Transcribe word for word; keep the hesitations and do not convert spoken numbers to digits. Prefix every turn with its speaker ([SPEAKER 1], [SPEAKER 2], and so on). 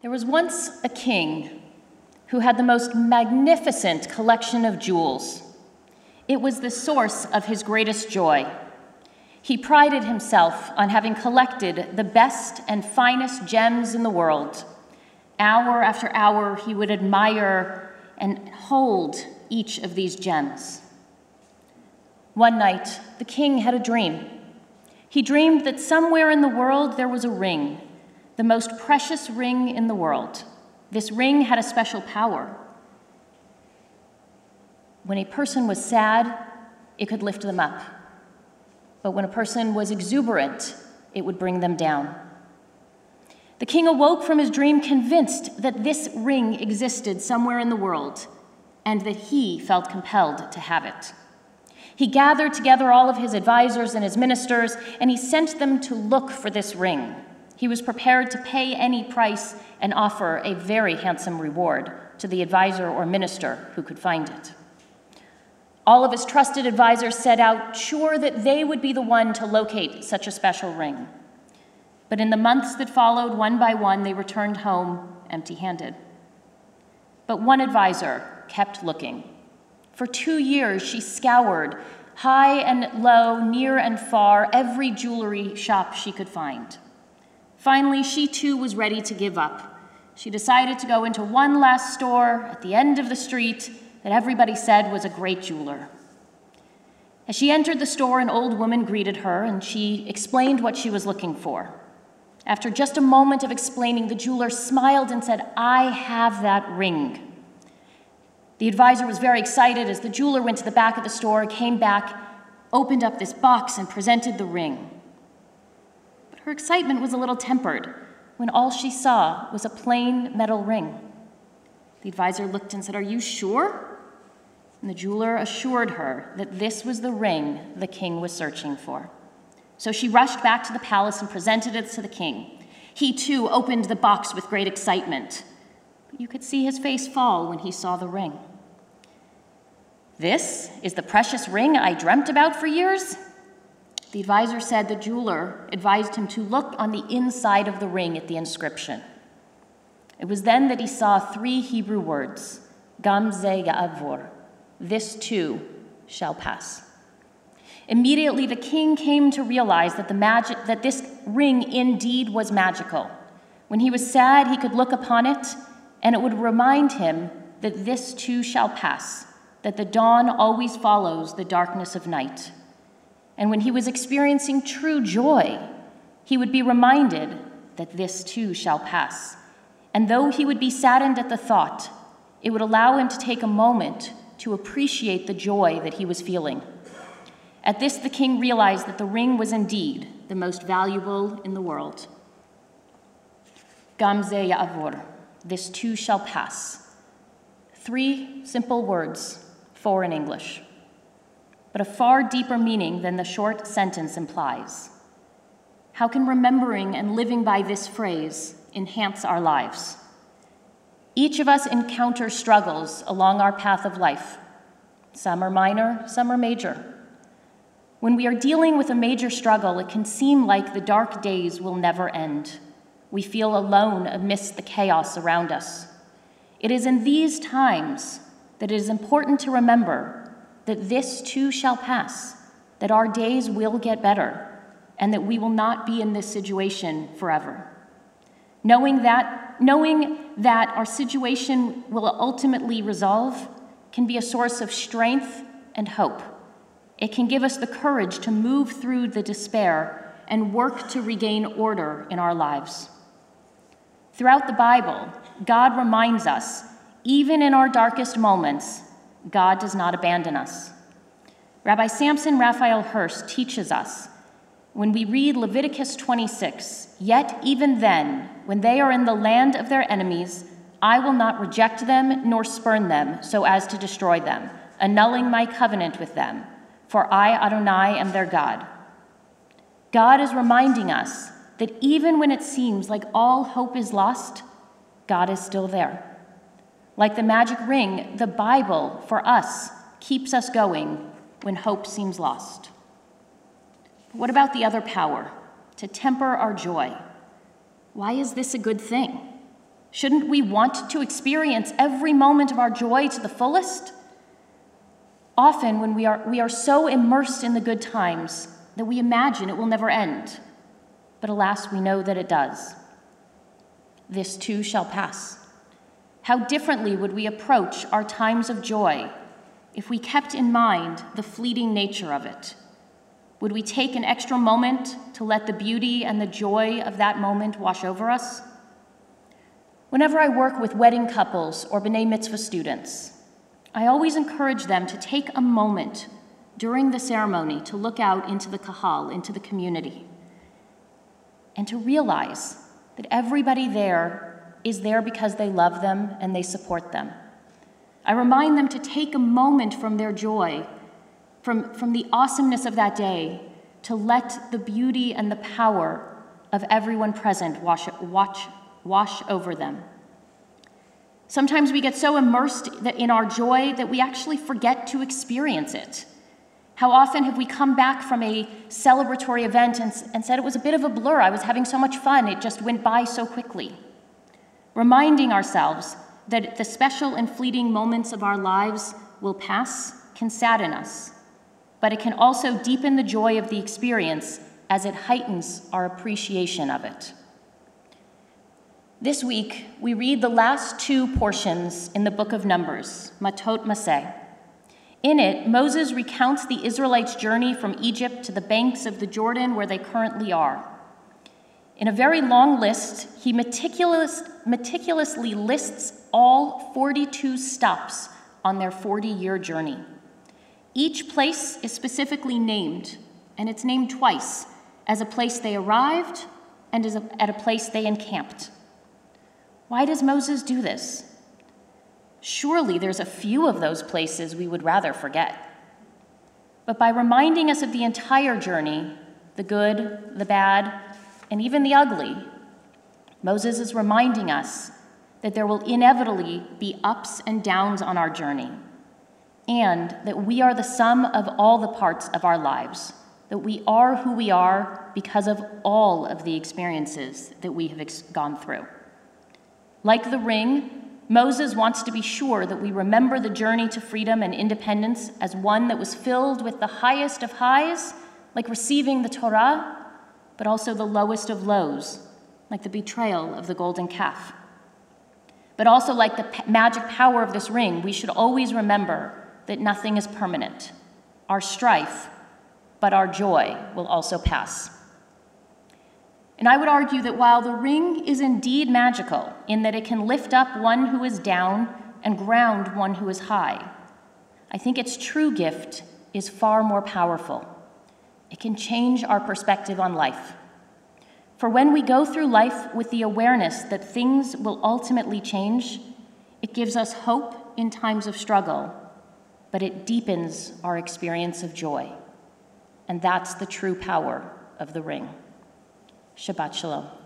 [SPEAKER 1] There was once a king who had the most magnificent collection of jewels. It was the source of his greatest joy. He prided himself on having collected the best and finest gems in the world. Hour after hour, he would admire and hold each of these gems. One night, the king had a dream. He dreamed that somewhere in the world there was a ring, the most precious ring in the world. This ring had a special power. When a person was sad, it could lift them up. But when a person was exuberant, it would bring them down. The king awoke from his dream convinced that this ring existed somewhere in the world and that he felt compelled to have it. He gathered together all of his advisors and his ministers, and he sent them to look for this ring. He was prepared to pay any price and offer a very handsome reward to the advisor or minister who could find it. All of his trusted advisors set out, sure that they would be the one to locate such a special ring. But in the months that followed, one by one, they returned home empty-handed. But one advisor kept looking. For two years, she scoured high and low, near and far, every jewelry shop she could find. Finally, she too was ready to give up. She decided to go into one last store at the end of the street that everybody said was a great jeweler. As she entered the store, an old woman greeted her, and she explained what she was looking for. After just a moment of explaining, the jeweler smiled and said, "I have that ring." The advisor was very excited as the jeweler went to the back of the store, came back, opened up this box, and presented the ring. But her excitement was a little tempered when all she saw was a plain metal ring. The advisor looked and said, "Are you sure?" And the jeweler assured her that this was the ring the king was searching for. So she rushed back to the palace and presented it to the king. He too opened the box with great excitement, but you could see his face fall when he saw the ring. "This is the precious ring I dreamt about for years?" The advisor said the jeweler advised him to look on the inside of the ring at the inscription. It was then that he saw three Hebrew words, Gam ze ya'avor, this too shall pass. Immediately, the king came to realize that, the magic, that this ring indeed was magical. When he was sad, he could look upon it, and it would remind him that this too shall pass, that the dawn always follows the darkness of night. And when he was experiencing true joy, he would be reminded that this too shall pass. And though he would be saddened at the thought, it would allow him to take a moment to appreciate the joy that he was feeling. At this, the king realized that the ring was indeed the most valuable in the world. Gam ze ya'avor, this too shall pass. Three simple words, four in English, but a far deeper meaning than the short sentence implies. How can remembering and living by this phrase enhance our lives? Each of us encounters struggles along our path of life. Some are minor, some are major. When we are dealing with a major struggle, it can seem like the dark days will never end. We feel alone amidst the chaos around us. It is in these times that it is important to remember that this too shall pass, that our days will get better, and that we will not be in this situation forever. Knowing that, knowing that our situation will ultimately resolve can be a source of strength and hope. It can give us the courage to move through the despair and work to regain order in our lives. Throughout the Bible, God reminds us, even in our darkest moments, God does not abandon us. Rabbi Samson Raphael Hirsch teaches us, when we read Leviticus twenty-six, "Yet even then, when they are in the land of their enemies, I will not reject them nor spurn them so as to destroy them, annulling my covenant with them. For I, Adonai, am their God." God is reminding us that even when it seems like all hope is lost, God is still there. Like the magic ring, the Bible, for us, keeps us going when hope seems lost. But what about the other power, to temper our joy? Why is this a good thing? Shouldn't we want to experience every moment of our joy to the fullest? Often when we are, we are so immersed in the good times that we imagine it will never end. But alas, we know that it does. This too shall pass. How differently would we approach our times of joy if we kept in mind the fleeting nature of it? Would we take an extra moment to let the beauty and the joy of that moment wash over us? Whenever I work with wedding couples or B'nai Mitzvah students, I always encourage them to take a moment during the ceremony to look out into the kahal, into the community, and to realize that everybody there is there because they love them and they support them. I remind them to take a moment from their joy, from, from the awesomeness of that day, to let the beauty and the power of everyone present wash, wash, wash over them. Sometimes we get so immersed in our joy that we actually forget to experience it. How often have we come back from a celebratory event and, and said it was a bit of a blur, I was having so much fun, it just went by so quickly. Reminding ourselves that the special and fleeting moments of our lives will pass can sadden us, but it can also deepen the joy of the experience as it heightens our appreciation of it. This week, we read the last two portions in the book of Numbers, Matot Maseh. In it, Moses recounts the Israelites' journey from Egypt to the banks of the Jordan where they currently are. In a very long list, he meticulous, meticulously lists all forty-two stops on their forty-year journey. Each place is specifically named, and it's named twice, as a place they arrived and as a, at a place they encamped. Why does Moses do this? Surely there's a few of those places we would rather forget. But by reminding us of the entire journey, the good, the bad, and even the ugly, Moses is reminding us that there will inevitably be ups and downs on our journey, and that we are the sum of all the parts of our lives, that we are who we are because of all of the experiences that we have ex- gone through. Like the ring, Moses wants to be sure that we remember the journey to freedom and independence as one that was filled with the highest of highs, like receiving the Torah, but also the lowest of lows, like the betrayal of the golden calf. But also like the p- magic power of this ring, we should always remember that nothing is permanent. Our strife, but our joy will also pass. And I would argue that while the ring is indeed magical in that it can lift up one who is down and ground one who is high, I think its true gift is far more powerful. It can change our perspective on life. For when we go through life with the awareness that things will ultimately change, it gives us hope in times of struggle, but it deepens our experience of joy. And that's the true power of the ring. Shabbat Shalom.